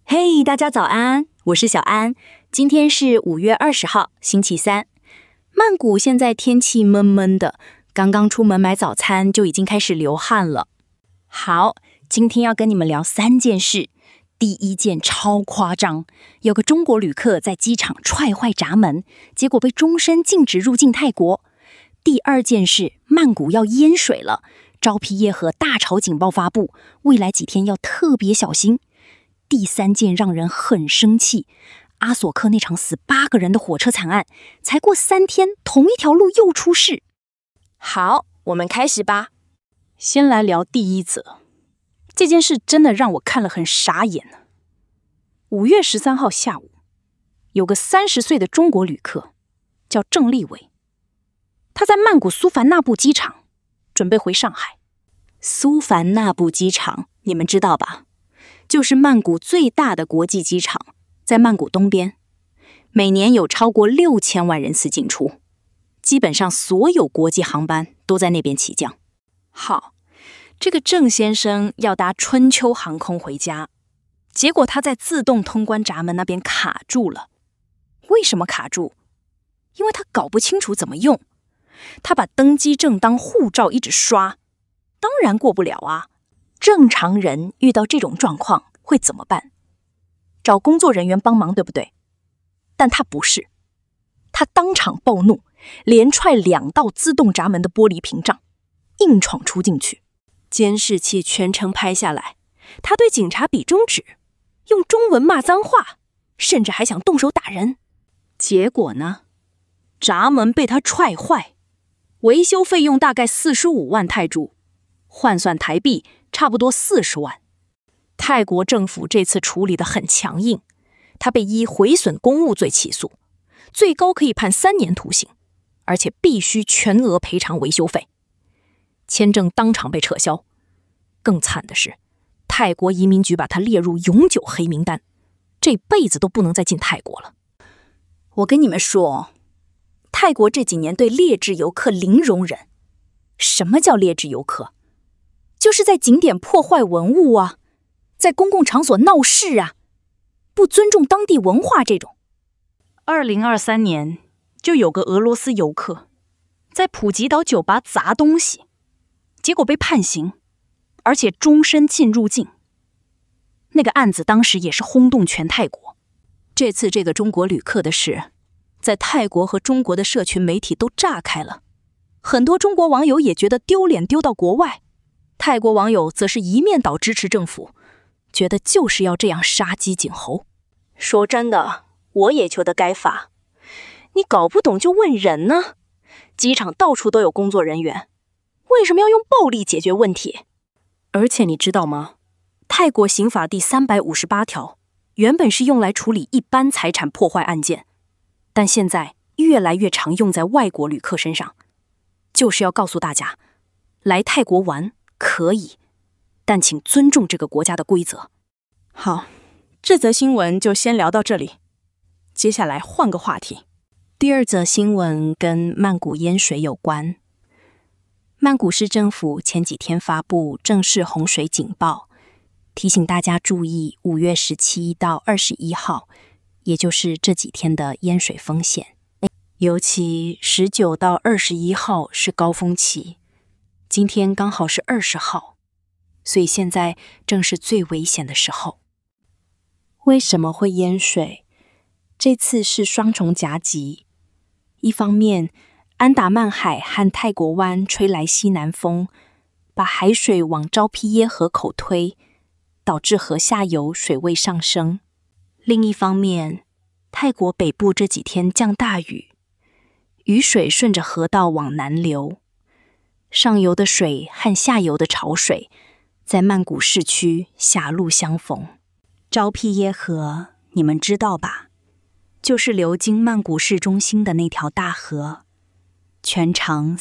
嘿，大家早安，我是小安。今天是5月20号，星期三。曼谷现在天气闷闷的，刚刚出门买早餐就已经开始流汗了。好，今天要跟你们聊3件事。第一件超夸张，有个中国旅客在机场踹坏闸门，结果被终身禁止入境泰国。第二件事，曼谷要淹水了，昭披耶河大潮警报发布，未来几天要特别小心。第三件让人很生气，阿索克那场死8个人的火车惨案，才过3天，同一条路又出事。好，我们开始吧。先来聊第一则，这件事真的让我看了很傻眼。5月13号下午，有个30岁的中国旅客叫郑立伟，他在曼谷苏凡纳布机场准备回上海。苏凡纳布机场你们知道吧？就是曼谷最大的国际机场，在曼谷东边，每年有超过6000万人次进出，基本上所有国际航班都在那边起降。好，这个郑先生要搭春秋航空回家，结果他在自动通关闸门那边卡住了。为什么卡住？因为他搞不清楚怎么用，他把登机证当护照一直刷，当然过不了啊。正常人遇到这种状况会怎么办？找工作人员帮忙，对不对？但他不是，他当场暴怒，连踹2道自动闸门的玻璃屏障，硬闯出进去。监视器全程拍下来，他对警察比中指，用中文骂脏话，甚至还想动手打人。结果呢？闸门被他踹坏，维修费用大概45万泰铢，换算台币差不多40万。泰国政府这次处理得很强硬，他被依毁损公务罪起诉，最高可以判3年徒刑，而且必须全额赔偿维修费。签证当场被撤销。更惨的是，泰国移民局把他列入永久黑名单，这辈子都不能再进泰国了。我跟你们说，泰国这几年对劣质游客零容忍。什么叫劣质游客？就是在景点破坏文物啊，在公共场所闹事啊，不尊重当地文化这种。2023年就有个俄罗斯游客在普吉岛酒吧砸东西，结果被判刑，而且终身禁入境。那个案子当时也是轰动全泰国。这次这个中国旅客的事，在泰国和中国的社群媒体都炸开了，很多中国网友也觉得丢脸丢到国外，泰国网友则是一面倒支持政府，觉得就是要这样杀鸡儆猴。说真的，我也觉得该罚。你搞不懂就问人呢，机场到处都有工作人员，为什么要用暴力解决问题？而且你知道吗？泰国刑法第358条原本是用来处理一般财产破坏案件，但现在越来越常用在外国旅客身上，就是要告诉大家，来泰国玩可以，但请尊重这个国家的规则。好，这则新闻就先聊到这里，接下来换个话题。第2则新闻跟曼谷淹水有关。曼谷市政府前几天发布正式洪水警报，提醒大家注意5月17到21号，也就是这几天的淹水风险。尤其19到21号是高峰期，今天刚好是20号，所以现在正是最危险的时候。为什么会淹水？这次是双重夹击，一方面安达曼海和泰国湾吹来西南风，把海水往昭披耶河口推，导致河下游水位上升。另一方面，泰国北部这几天降大雨，雨水顺着河道往南流，上游的水和下游的潮水在曼谷市区狭路相逢。昭披耶河你们知道吧？就是流经曼谷市中心的那条大河，全长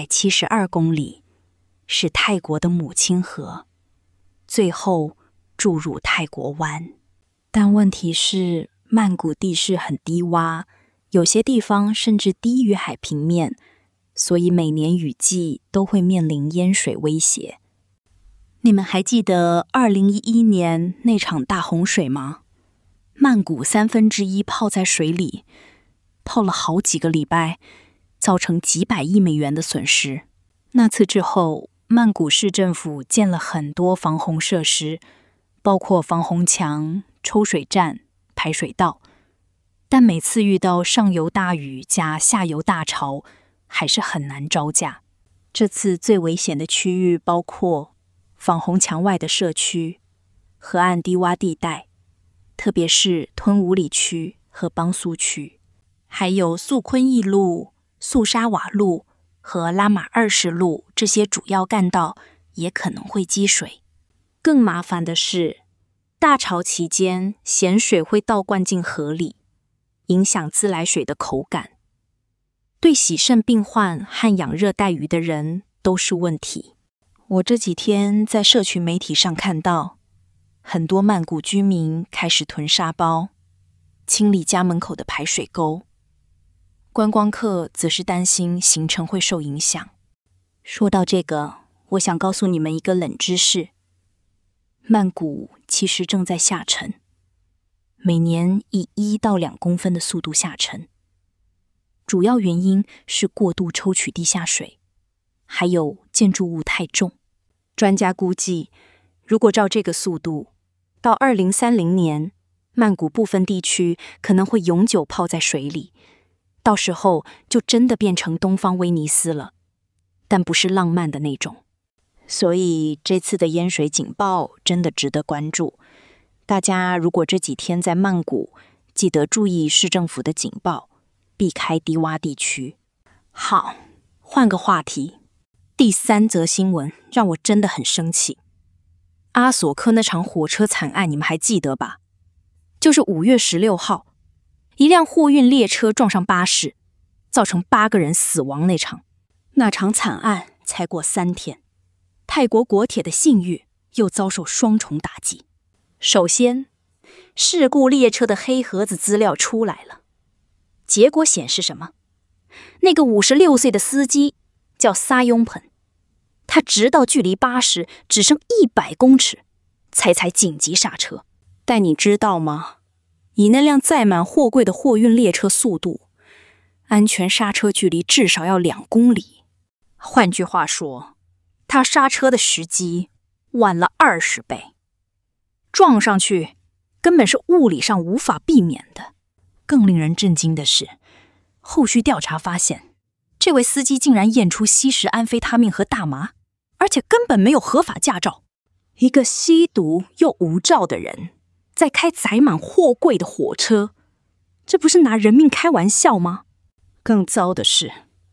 372公里，是泰国的母亲河，最后注入泰国湾。但问题是，曼谷地势很低洼，有些地方甚至低于海平面，所以每年雨季都会面临淹水威胁。你们还记得2011年那场大洪水吗？ 曼谷1/3泡在水里，泡了好几个礼拜，造成几百亿美元的损失。那次之后，曼谷市政府建了很多防洪设施，包括防洪墙、抽水站、排水道。但每次遇到上游大雨加下游大潮，还是很难招架。这次最危险的区域包括防洪墙外的社区、河岸低洼地带，特别是吞武里区和邦苏区，还有素昆义路、素沙瓦路和拉玛20路这些主要干道也可能会积水。更麻烦的是，大潮期间咸水会倒灌进河里，影响自来水的口感，对洗肾病患和养热带鱼的人都是问题。我这几天在社群媒体上看到，很多曼谷居民开始囤沙包，清理家门口的排水沟。观光客则是担心行程会受影响。说到这个，我想告诉你们一个冷知识：曼谷其实正在下沉，每年以1到2公分的速度下沉。主要原因是过度抽取地下水，还有建筑物太重。专家估计，如果照这个速度，到2030年，曼谷部分地区可能会永久泡在水里，到时候就真的变成东方威尼斯了，但不是浪漫的那种。所以这次的淹水警报真的值得关注。大家如果这几天在曼谷，记得注意市政府的警报，避开低洼地区。好，换个话题。第3则新闻让我真的很生气。阿索科那场火车惨案你们还记得吧？就是5月16号，一辆货运列车撞上巴士，造成8个人死亡那场。那场惨案才过3天，泰国国铁的信誉又遭受双重打击。首先，事故列车的黑盒子资料出来了，结果显示什么？那个56岁的司机叫沙雍盆，他直到距离巴士只剩100公尺，才紧急刹车。但你知道吗？以那辆载满货柜的货运列车速度，安全刹车距离至少要2公里。换句话说，他刹车的时机晚了20倍。撞上去根本是物理上无法避免的。更令人震惊的是，后续调查发现，这位司机竟然验出吸食安非他命和大麻，而且根本没有合法驾照。一个吸毒又无照的人，在开载满货柜的火车，这不是拿人命开玩笑吗？更糟的是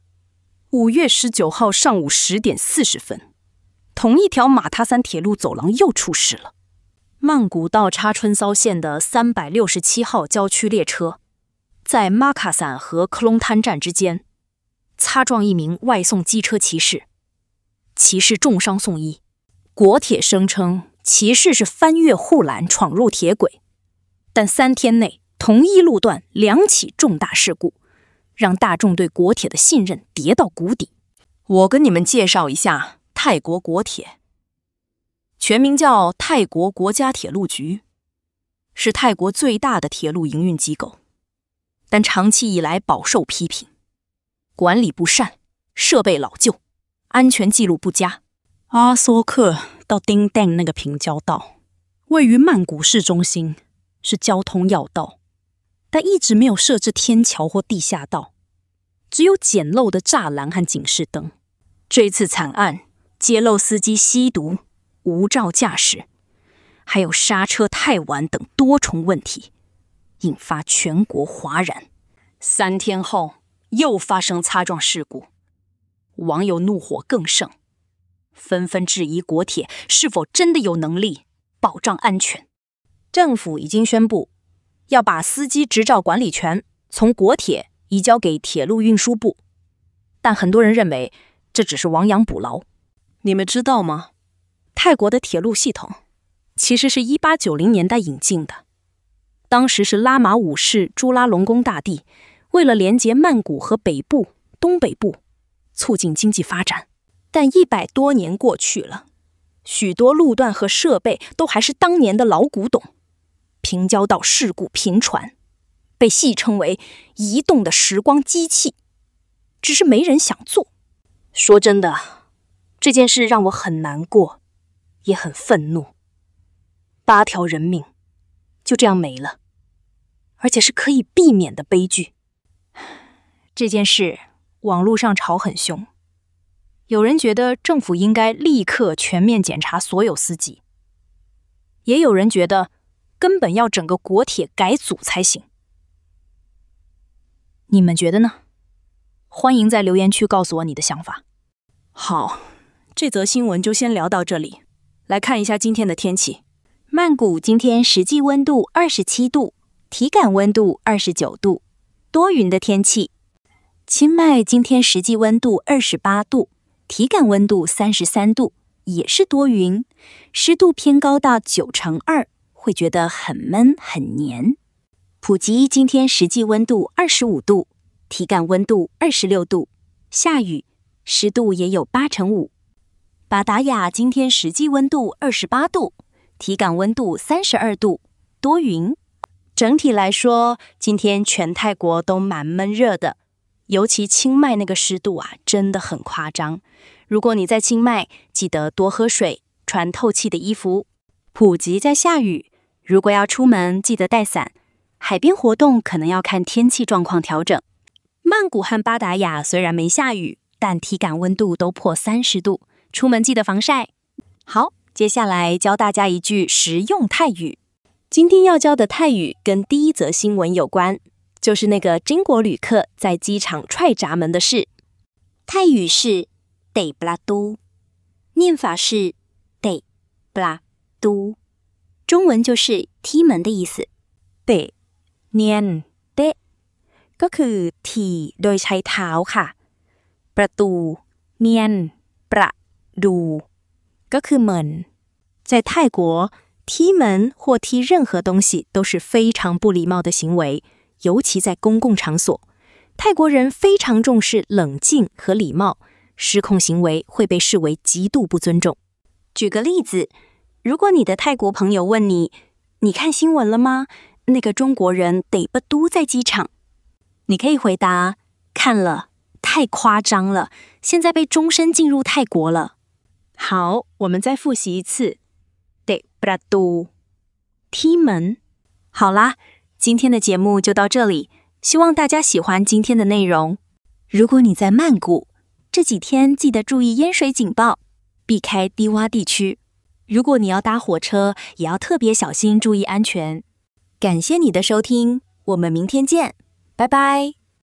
，5月19号上午10点40分，同一条马他三铁路走廊又出事了。曼谷到插春骚线的367号郊区列车，在马卡散和克隆滩站之间，擦撞一名外送机车骑士，骑士重伤送医。国铁声称骑士是翻越护栏闯入铁轨，但3天内同一路段2起重大事故，让大众对国铁的信任跌到谷底。我跟你们介绍一下泰国国铁，全名叫泰国国家铁路局，是泰国最大的铁路营运机构，但长期以来饱受批评，管理不善，设备老旧，安全记录不佳。阿索克到丁丹那个平交道，位于曼谷市中心，是交通要道，但一直没有设置天桥或地下道，只有简陋的栅栏和警示灯。这次惨案揭露司机吸毒、无照驾驶，还有刹车太晚等多重问题，引发全国哗然。3天后又发生擦撞事故，网友怒火更盛，纷纷质疑国铁是否真的有能力保障安全。政府已经宣布要把司机执照管理权从国铁移交给铁路运输部，但很多人认为这只是亡羊补牢。你们知道吗？泰国的铁路系统其实是1890年代引进的，当时是拉玛五世朱拉隆功大帝为了连接曼谷和北部、东北部，促进经济发展。但100多年过去了，许多路段和设备都还是当年的老古董， 平交道事故频传，被戏称为移动的时光机器，只是没人想做。说真的，这件事让我很难过，也很愤怒。8条人命就这样没了，而且是可以避免的悲剧。这件事网络上吵很凶，有人觉得政府应该立刻全面检查所有司机，也有人觉得根本要整个国铁改组才行。你们觉得呢？欢迎在留言区告诉我你的想法。好，这则新闻就先聊到这里。来看一下今天的天气。 曼谷今天实际温度27度，体感温度29度，多云的天气。清迈今天实际温度28度，体感温度33度，也是多云，湿度偏高到2%，会觉得很闷很黏。普吉今天实际温度25度，体感温度26度，下雨，湿度也有85%。巴达雅今天实际温度28度，体感温度32度，多云。整体来说，今天全泰国都蛮闷热的，尤其清迈那个湿度真的很夸张。如果你在清迈，记得多喝水，穿透气的衣服。普吉在下雨，如果要出门，记得带伞。海边活动可能要看天气状况调整。曼谷和巴达雅虽然没下雨，但体感温度都破30度，出门记得防晒。好，接下来教大家一句实用泰语。今天要教的泰语跟第一则新闻有关，就是那个中国旅客在机场踹闸门的事。泰语是 Đẩy Bla Tu， 念法是 Đẩy Bla Tu， 中文就是踢门的意思。Đẩy 念 Đẩy ก็คือถีบโดยใช้เท้าค่ะประตูเนียนประดูก็คือ门。在泰国，踢门或踢任何东西都是非常不礼貌的行为，尤其在公共场所。泰国人非常重视冷静和礼貌，失控行为会被视为极度不尊重。举个例子，如果你的泰国朋友问你，你看新闻了吗？那个中国人得不都在机场？你可以回答，看了，太夸张了，现在被终身禁入泰国了。好，我们再复习一次。Đẩy Bla Tu， 踢门。好啦，今天的节目就到这里，希望大家喜欢今天的内容。如果你在曼谷，这几天记得注意淹水警报，避开低洼地区。如果你要搭火车，也要特别小心，注意安全。感谢你的收听，我们明天见，拜拜。